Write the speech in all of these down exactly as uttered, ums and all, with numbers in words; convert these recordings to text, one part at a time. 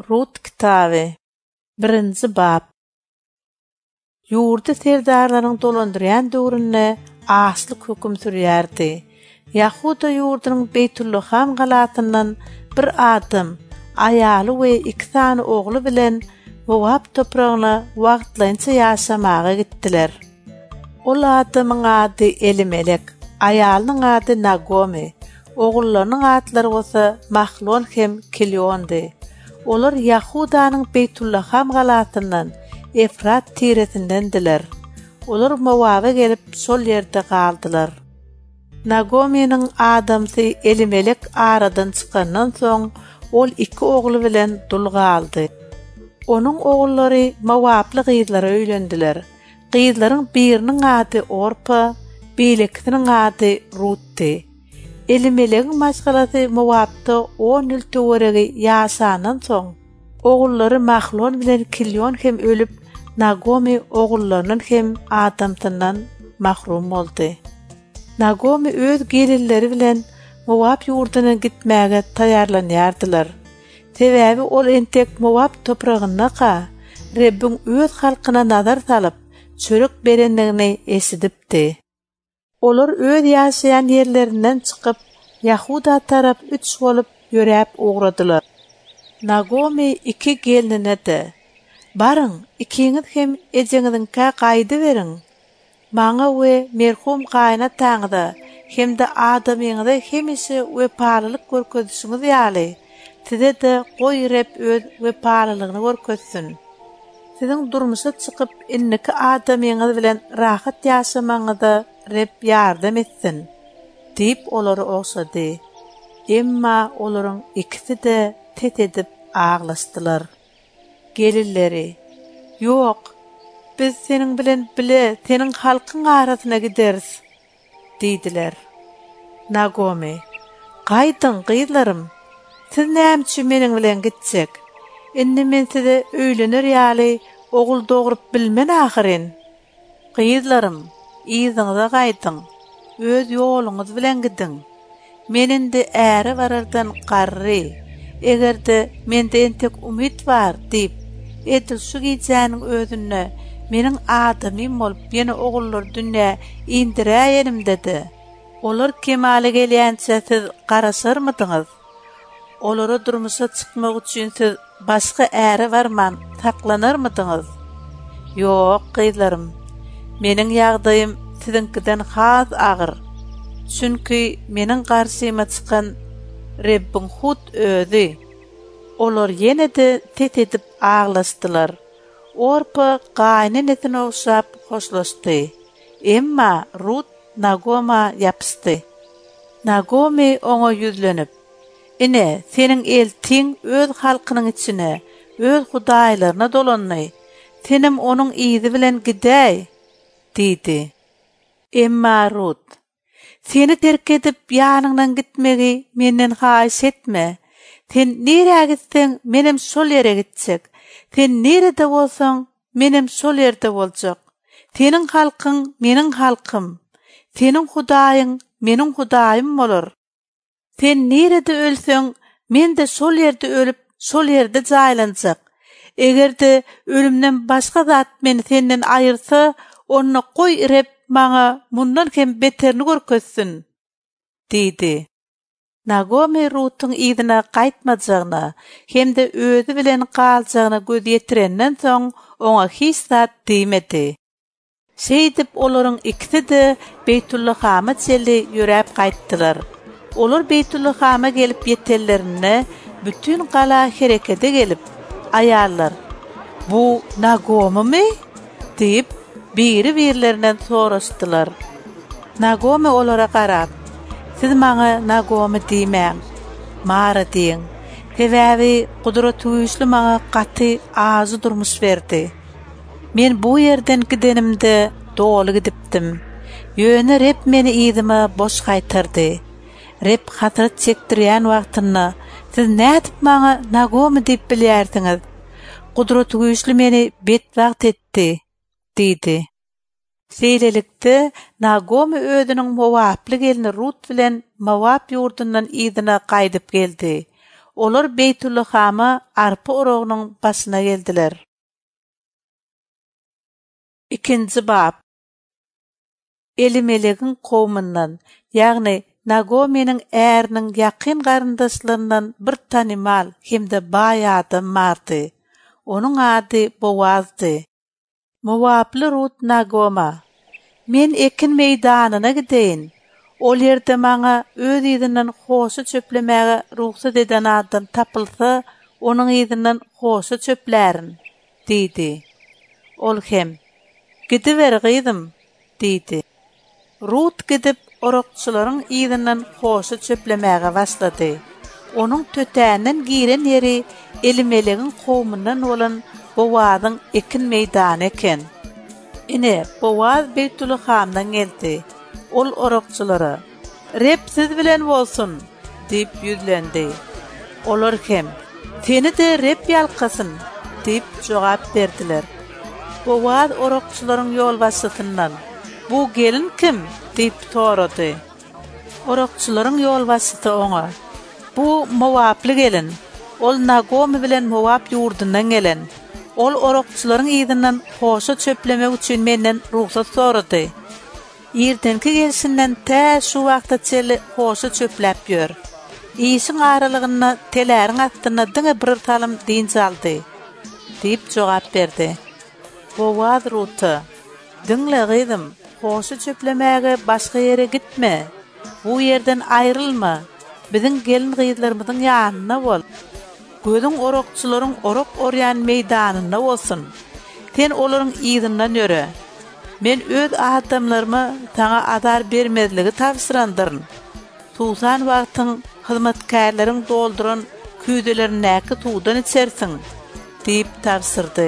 Rut kitabı birinci bab. Yurdu serdarlaryň dolandyran döwründe aslyk höküm sürýärdi. Yahuda yurdunun Beytüllaham galatyndan bir adam, aýaly we iki tane ogly bilen Moab toprağına wagtlança ýaşamaga gitdiler. Ol adamyň ady Elimelek, aýalynyň ady Nagomi, ogullarının adlary bolsa Mahlon hem Kiliondy. Olar Yahudanyň Beytüllaham galatyndan Efrat tiresindendiler. Olar Moab'a gelip sol ýerde galdylar. Nagomi'nin adamsy Elimelek aradan çykandan soň ol iki ogly bilen dul galdy. Onuň ogullary Moably gyzlara öýlendiler. Gyzlaryň biriniň ady Orpa, beýlekiniň ady Rut'ty. Elimelek'in maşgalasy Moab'da on ýyl töweregi ýaşandan soň ogullary Mahlon bilen Kilion hem ölüp, Nagomi ogullarynyň hem adamtyndan mahrum boldy. Nagomi öz gelinleri bilen Moab ýurduna gitmäge taýarlanýardylar. Sebäbi ol entek Moab topragyna ka, Rebbin öz halkyna nazar salyp, çörek berendigini esitipdi. Olar öz ýaşaýan ýerlerinden çykyp, Yahuda tarap üç bolup ýöräp ugradylar. Nagomi iki gelinine de, "Barıň, ikiňiz hem ejeňizdiňkä gaýdy beriň. Maňa we merhum gaýnataňyza hemde adamyňyza hemişe wepalylyk görkezýänsiz ýaly. Size de goý Reb öz wepalylygyny görkezsin. Siziň durmuşa çykyp inniki adamyňyz bilen rahat ýaşamaňyza Reb ýardam etsin," diýip olary oňşady. Emma olaryň ikisi de tet edip ağlaşdylar. Gelinleri, "Ýok, biz seniň bilen bile seniň halkyň arasyna gideriz," diýdiler. Nagomi, "Gaýdyň gyzlarym, siz näme meniň bilen gitjek? Indi men size öýlenir ýaly ogul dogrup bilmen ahyryn. Gyzlarym, iziňize gaýdyň, öz ýoluňyz bilen gidiň. Men indi äri barardan garry, egerde mende entek umyt bar diýip, edil şu gijäniň özüne meniň adamym bolup ýene ogullar dünýä indiräýenim dedi. Olar kemale gelýänçe siz garaşarmydyňyz? Olara durmuşa çykmak üçin siz başga äri barman saklanarmydyňyz? Ýok, gyzlarym, meniň ýagdaýym sizinkiden has agyr. Çünki meniň garşyma çykan Rebbin hut özi." Olar ýene de tet edip ağlaşdylar. Orpa gaýnynetine oňşap hoşlaşdy. Emma Rut Nagoma ýapysdy. Nagomi oňa ýüzlenip, "Ine, seniň eltiň öz halkynyň içine, öz hudaýlaryna dolandy. Senim onuň izi bilen gidäý," diýdi. Emma Rut, "Seni terk edip ýanyňdan gitmegi menden haýyş etme. Sen nere gitseň, menem şol ýere gitjek. Sen nerede bolsaň, menem şol ýerde boljak. Seniň halkyň meniň halkym. Seniň hudaýyň meniň hudaýym bolar. Sen nerede ölseň, men de şol ýerde ölüp, şol ýerde jaýlanjak. Egerde ölümden başga zat meni senden aýyrsa, onu goý Reb maňa mundan hem beterini görkezsin," diýdi. Nagomi Rut'un izine gaýtmajagyna hemde özü bilen galjagyna göz ýetirenden soň oňa hiç zat diýmedi. Şeýdip olaryň ikisi de Beytüllahama çeli ýöräp gaýtdylar. Olar Beytüllahama gelip ýetellerine bütün gala herekete gelip, aýallar, "Bu Nagomi-mi?" diýip biri birlerinden soraşdylar. Nagomi olara garap, "Siz maňa Nagomi diýmäň, Mara diýin. Sebäbi Gudrat güýçli maňa gaty azy durmuş berdi. Men bu ýerden gidenimde doly gidipdim. Ýöne Reb meni izime boş gaýtardy. Reb hatrat çekdirýän wagtyna siz nädip maňa Nagomi diýip bilýärsiňiz? Gudrat güýçli meni betwagt etdi," diýdi. Seýlelikde Nagomi özüniň Moably gelini Rut bilen Moab ýurdundan izine gaýdyp geldi. Olar Beytüllahama arpa orog'unun basına geldiler. İkinci bab. Elimelek'in qowmundan, ýagny Nagomi'nin ärinin ýakyn garyndaşlaryndan bir tanymal hemde baý adam bardy. Onuň ady Boazdy. Mowaply Rut Nagoma, men ekin meýdanyna gideýin. Ol ýerde maňa öz ýzynyň hoşy çöplemäge ruhsat eden adam tapylsa, onuň ýzynyň hoşy çöplärin, diýdi. Ol hem, gidiver gyzym, diýdi. Rut gidip orokçylaryň ýzynyň hoşy çöplemäge başlady. Onuň tötänden giren ýeri Elimelek'in qowmundan bolan Bowazyň ekin meýdany eken. Ine Bowaz Beytüllahamdan geldi. Ol orokçylara, "Rep siz bilen bolsun," diýip ýüzlendi. Olar hem, "Seni de rep ýalkasyn," diýip jogap berdiler. Bowaz orokçylaryň ýolbaşçysyndan, "Bu gelin kim?" diýip sorady. Orokçylaryň ýolbaşçysy oňa, "Bu Mowaply gelin. Ol Nagomi bilen Mowap ýurdundan gelen. Ol orokçylaryň ýzynyň hoşa çöplemek üçin menden ruhsat sorady. Ýerdenki gelsinden tä şu wagtda çeli hoşa çöpläp ýör. Ýysyň aralygyny teläriň astyna diňe bir talym diň saldy," diýip jogap berdi. Bowaz Rut'a, "Diňle gyzym, hoşa çöplemäge başga ýere gitme. Bu ýerden aýrylma. Biziň gelin gyzlarymyzyň ýanyna bol. Gözüň orokçylaryň orok orýan meýdanyna bolsun. Sen olaryň ýzynydan ýöre. Men öz adamlaryma taňa adar bermezligi tapşyrandyryn. Tuğsan wagtyň hyzmatkarlaryň dolduran küýdelerini tuğdan içersiň," diýip tapşyrdy.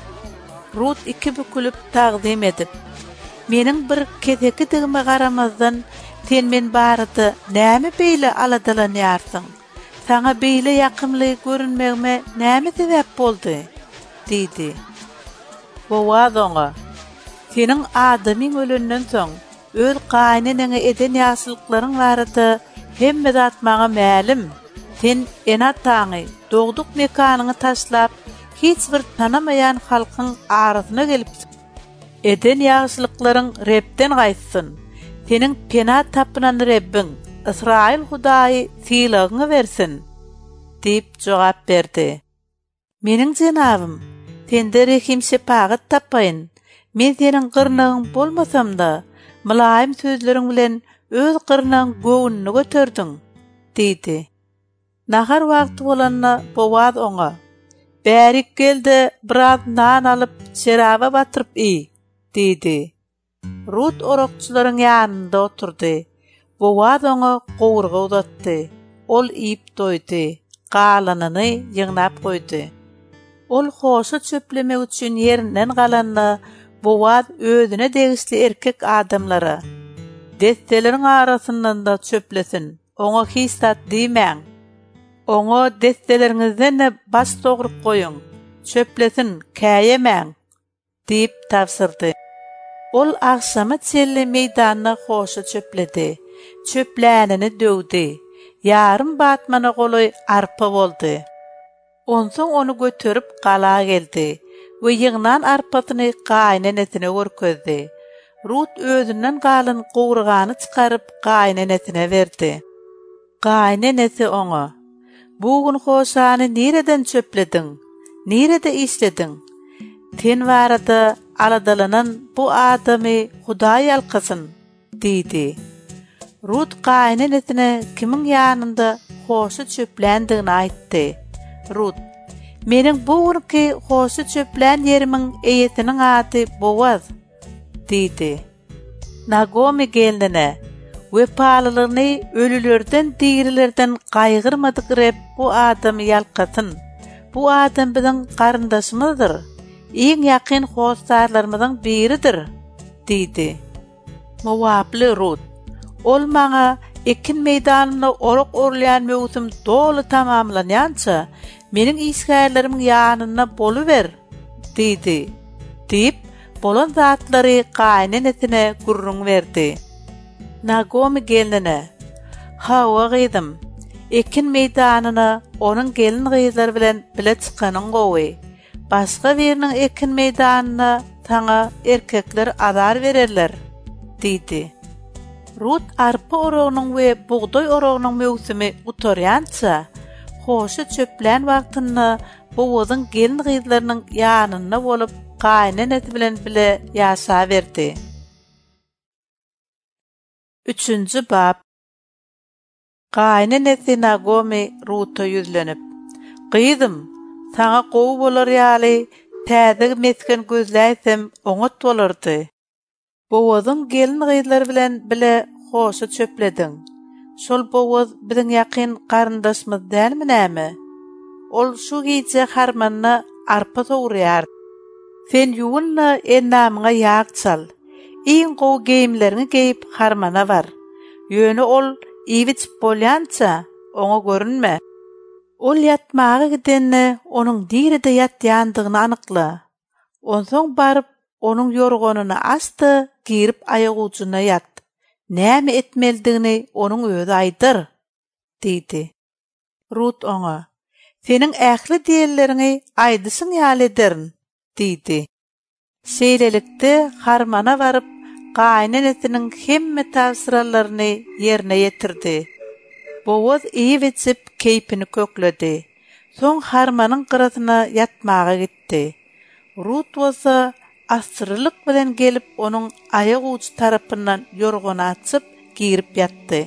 Rut iki bükülüp taqdim edip, "Meniň bir keteki digime garamazdan sen men barady näme beýle aladalanýarsyň? Sana beýle ýakymly görünmegime näme sebäp boldy?" diýdi. Bowaz oňa, "Seniň adamyň ölenden soň öz gaýnanyňa eden ýaşylyklaryň barady hemme zat maňa mälim. Sen ena taňy dogduk mekanyny taşlap hiç bir tanamayan halkyň arasyna gelip eden ýaşylyklaryň repden gaýtsyn. Seniň pena tapynan Rebbin, Israil Hudaýy sylagyňy bersin," diýip jogap berdi. "Meniň jenabym, sende rehim şepagat tapaýyn. Men seniň gyrnagyň bolmasam-da, mylaýym sözleriň bilen öz gyrnagyň göwnüni göterdiň," diýdi. Nahar wagty bolanna Bowaz oňa, "Bärik gelde biraz nan alyp şeraba batyryp iý," diýdi. Rut orokçylaryň ýanynda oturdy. Bowaz oňa gowurga uzatdy. Ol iýip doýdy, galanyny ýygnap goýdy. Ol hoşa çöplemek üçin ýerinden galanda Bowaz özüne degişli erkek adamlara, "Desteleriň arasyndan da çöplesin, oňa hisat diýmäň. Oňa desteleriňizden de baş togurup goýun, çöplesin, käýemäň," diýip tapşyrdy. Ol akşama çelli meýdanyna hoşa çöpledi. Çöplänini döwdi. Yarım batmana goloy arpa boldy. Onsoň onu götürüp gala geldi we ýygnan arpasyny gaýnanesine görkezdi. Rut özünden galyn gowurgany çykaryp gaýnanesine berdi. Gaýnanesi oňa, "Bugün hoşany nereden çöplediň? Nerede işlediň? Sen barada aladalanan bu adamy Hudaý alkasyn," diýdi. Rut gaýnanesine kimiň ýanynda hoşy çöplendigini aýtdy. Rut, "Meniň bu urky hoşy çöplen ýerimiň eýetiniň ady Bowaz," diýdi. Nagomi geline, "Wepalylygyny ölülerden dirilerden gaýgyrmadyk rep bu adamy ýalkasyn. Bu adam biziň garyndaşymyzdyr. Iň ýakyn hostarlarymyzyň biridir," diýdi. Mowaply Rut, "Ol maňa ekin meýdanyna orok orlayan möwsüm dolu tamamlanýança meniň işgärlerimiň ýanyna boluber," diýdi. Diýip bolan zatlary gaýnanesine gurrun berdi. Nagomi geline, "Hawa gyzym, ekin meydanyna onun gelin gyzlar bilen bile çykanyň gowy. Başga biriniň ekin meydanyna taňa erkekler azar bererler, diýdi. Rut arpa orognyň we buğday orognyň mewsimi utarýança, hoşa çöplen wagtyny bowazyň gelin gyzlarynyň ýanynda bolup gaýnanasy bilen bile ýaşa berdi. Üçüncü bab. Gaýnanasy Nagomi Rut'a ýüzlenip, "Gyzym, saňa gowy bolar ýaly täze mesken gözläsem oňat bolardy. Bowazyň gelin gyzlar bilen bile hoşa çöplediň. Şol bowaz biziň ýakyn garyndaşmyz dälmi näme? Ol şu giýje harmanyna arpa sowurýar. Sen ýuwunla ennamyňa ýag çal. Iň gowy geýimlerini geýip harmana bar. Ýöne ol iwit bolýança oňa görünme. Ol ýatmagy gidenne onuň diride ýatýandygyny anykla. Onsoň baryp onuň ýorgonyny açdy, girip aýag ucuna ýat. Näme etmelidigini onuň özi aýdyr," diýdi. Rut oňa, "Seniň ähli diýerlerini aýdysyň ýaly ederin," diýdi. Şeýlelikde harmana baryp gaýnanasynyň hemme tawsiralaryny ýerine ýetirdi. Bowaz iýip keýpini kökledi. Soň harmanyň gyrasyna ýatmaga gitdi. Rut bolsa asyrlyk bilen gelip onuň aýag uçy tarapyndan ýorgony açyp girip ýatdy.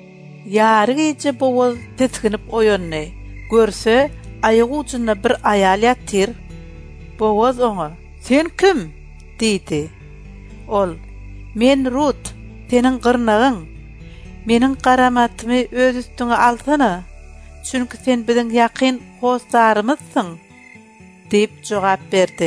Ýary gece bowaz tetginip oýandy. Görse aýag ucunda bir aýal ýatyr. Bowaz oňa, "Sen kim?" diýdi. Ol, "Men Rut, seniň gyrnagyň. Meniň garamatymy öz üstüňe alsana, çünki sen biziň ýakyn hostarymyzsyň," diýip jogap berdi.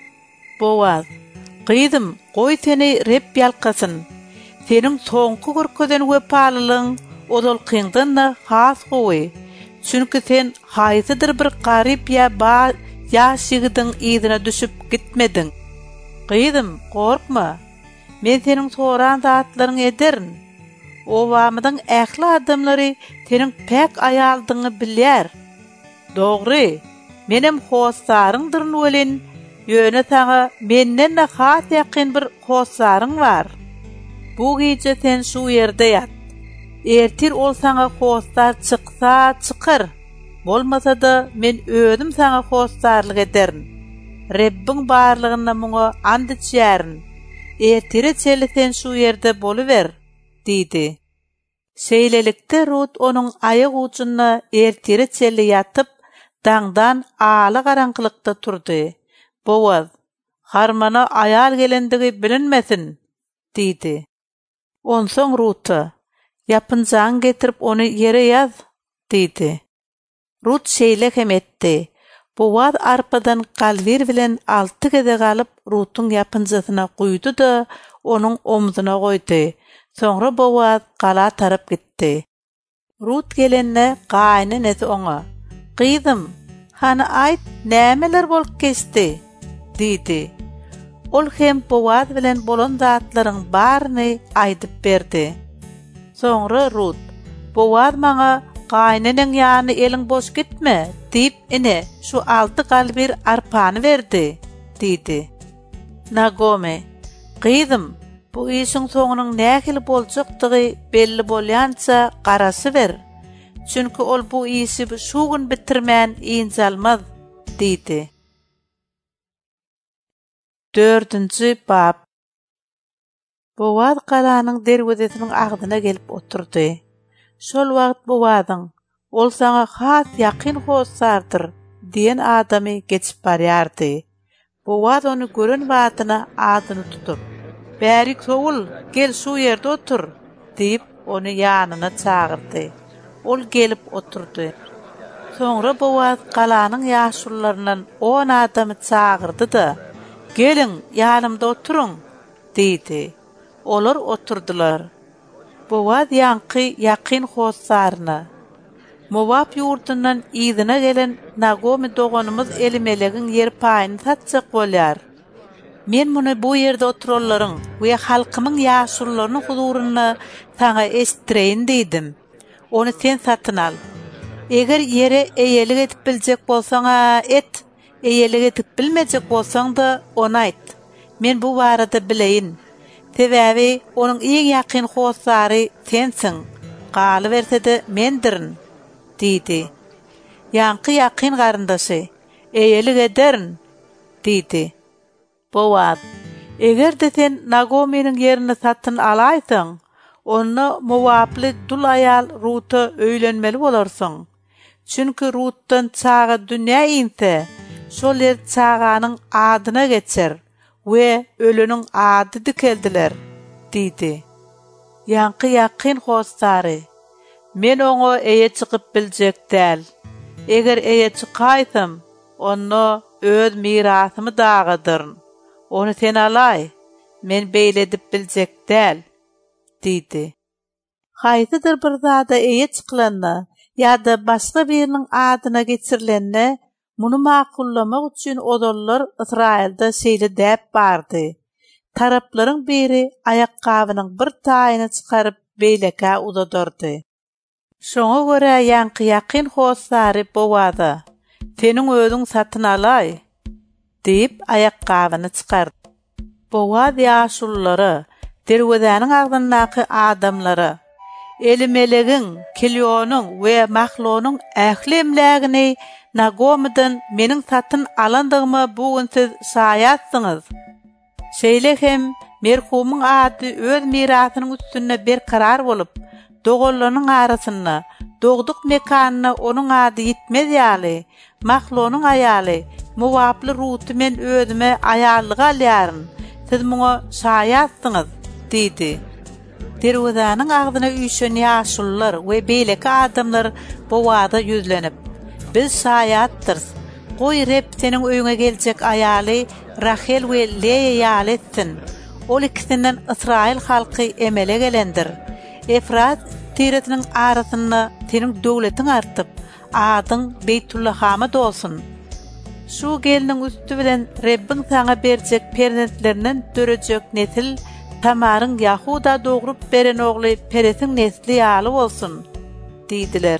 Bowaz, "Gyzym, goý seni rep ýalkasyn. Seniň soňky görkeden wepalylygyň odalkyňdan-da has gowy. Çünki sen haýsydyr bir garyp ýa ba ýaşygydyň ýzyna düşüp gitmediň. Gyzym, gorkma. Men seniň soran zatlaryňy ederin. Owamydyň ähli adamlary seniň pek aýaldyňy bilýär. Dogry, menem hossaryňdyr welin, ýöne taňa menden de has ýakyn bir hossaryň bar. Bu gece sen şu ýerde ýat. Ertir ol saňa hossar çyksa çykyr. Bolmasa da men özüm saňa hossarlyk ederin. Rebbin barlygyna muňa and içýärin. Ertire çeli sen şu ýerde boluver," diýdi. Şeýlelikde Rut onuň aýag ucuna ertire çeli ýatyp, daňdan aly garaňkylykda turdy. Bowaz, "Harmana aýal gelendigi bilinmesin," diýdi. Onsoň Rut'a, "Ýapynjaň getirip ony ýere ýaz," diýdi. Rut şeýle hem etdi. Bowaz arpadan galbir bilen alty gede galyp Rut'un ýapynjasyna guýdy-da onuň omzuna goýdy. Soňra Bowaz gala tarap gitdi. Rut gelenne gaýnanasy oňa, "Gyzym, hana aýt, nämeler bolup geçdi?" diýdi. Ol hem Bowaz bilen bolan zatlaryň baryny aýdyp berdi. Soňra Rut, "Bowaz maňa gaýnanyň ýany eliň boş gitme," diýip ine şu alty galbir arpany berdi, diýdi. Nagomi, "Gyzym, bu işiň soňunyň nähili boljakdygy belli bolýança garasy ber. Çünki ol bu işi şu gün bitirmän iňjalmaz," diýdi. Dördüncü bab. Bowaz galanyň derwezesiniň agdyna gelip oturdy. Şol wagt Bowazyň, "Ol saňa has ýakyn hossardyr," diýen adamy geçip barýardy. Bowaz ony gören wagtyna adyny tutup, "Bärik sowul, gel şu ýerde otur," diýip ony ýanyna çagyrdy. Ol gelip oturdy. Soňra Bowaz galanyň ýaşullarynyň on adamy çagyrdy-da, "Gelin, ýanymda oturuň," diýdi. Olar oturdular. Bowaz ýanky ýakyn hossaryna, "Mowap ýurdundan ýyzyna gelen Nagomi doganymyz elimelegiň ýer paýyny satjak bolýar. Men muny bu ýerde oturalaryň we halkymyň ýaşullarynyň huzuryna taňa esdireýin diýdim. Ony sen satyn al. Eger yere eýelik edip biljek bolsaňa et, eýelik edip bilmejek bolsaň da ona aýt. Men bu barada bileýin. Sebäbi onuň iň ýakyn howsary sensiň. Galy bersede mendirin, diýdi. Ýanky ýakyn garyndaşy, eýelik ederin, diýdi. Boaz, egerde sen Nagomynyň yerini satyn alaýsaň, onu mowaply dul aýal Rut'a öýlenmeli bolarsyň. Çünki Rut'tan çaga dünýä ýynse, şol yer çaganyň adyna geçer we ölüniň ady dikeldiler, diýdi. Ýanky ýakyn howsary, men oňa eýe çykyp biljek däl. Eger eýe çykaýsam, onu öz mirasymy dağıdyryn. Onu sen alay, men beýle edip biljek däl, diýdi. Haýsydyr bir zada eýe çyklanna, ýa-da başga biriniň adyna geçirilenne, muny makullamak üçin odollar Israilda şeýle däp bardy. Taraplaryň biri ayakkabının bir taýyny çykaryp beýleke uzadyrdy. Şoňa görä ýanky ýakyn howsary Bowaza, "Seniň özüň satyn alay," diýip ayakkabyny çykardy. Bowaz ýaşullary, derwezäniň agdyndaky adamlary, Elimelegen, Kilyonuň we Mahlonyň ählemlägini Nagomydan meniň satyn alandygymy bugün siz şaýatsyňyz. Şeýle hem merhumyň ady öz mirasynyň üstünde berkarar bolup, dogollanyň arasynda, dogduk mekanyna onuň ady ýitmez ýaly, Mahlonyň aýaly, mowaply Rut'y men özüme aýallyga alýaryn. Siz muňa şaýatsyňyz, diýdi. Derwezäniň agdyna üýşen ýaşullar we beýleki adamlar Bowaza ýüzlenip, "Biz şaýatdyrs. Goý Rep seniň öýüňe geljek aýaly Rahel we Leýa ýaly etsin. Ol ikisinden Israil halky emele gelendir. Efrat tiretiniň arasynda seniň döwletiň artyp, adyň Beytullahama dolsun. Şu geliniň üstü bilen Rebbin saňa berjek perzentlerinden dörejek nesil Tamaryň Yahuda dogrup beren ogly Peresiň nesli ýaly bolsun," diýdiler.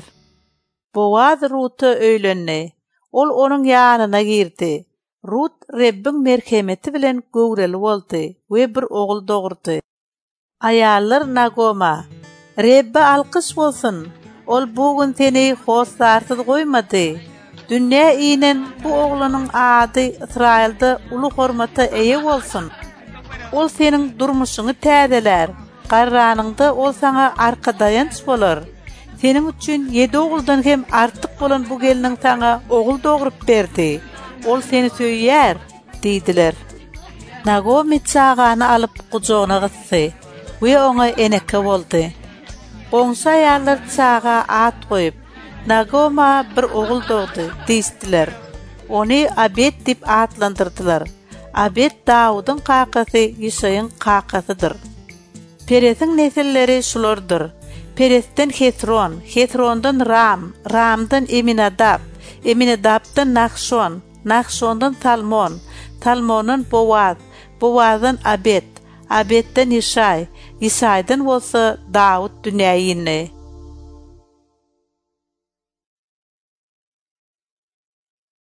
Boaz Rut'a öýlenni. Ol onuň ýanyna girdi. Rut Rebbin merhemeti bilen göwreli boldy we bir ogul dogurdy. Aýallar Nagoma, "Rebbe alkyş bolsun. Ol bugün seni howsarsyz goýmady. Dünýä inen bu oglanyň ady Israilda uly hormata eýe bolsun. Ol seniň durmuşyňy täzeler. Garranyňda ol saňa arkadaýanç bolar. Seniň üçin ýedi oguldan hem artyk bolan bu geliniň saňa ogul dogurup berdi. Ol seni söýýär," diýdiler. Nagomi çagany alyp gujogyna gysdy we oňa eneke boldy. Oňsa ýalar çaga at goýup, "Nagoma bir ogul dogdy," diýdiler. Ony Abed diýip atlandyrdylar. Abed Dawudyň kakasy, Ýyşaýyň kakasydyr. Peresiň nesilleri şulardyr. Peresden Hesron, Hesrondan Ram, Ramdan Eminadab, Eminadabdan Nachshon, Nachshondan Talmon, Talmondan Boaz, Bowazdan Abed, Abedden Ýyşaý, Ýyşaýdan bolsa Dawud dünýäni.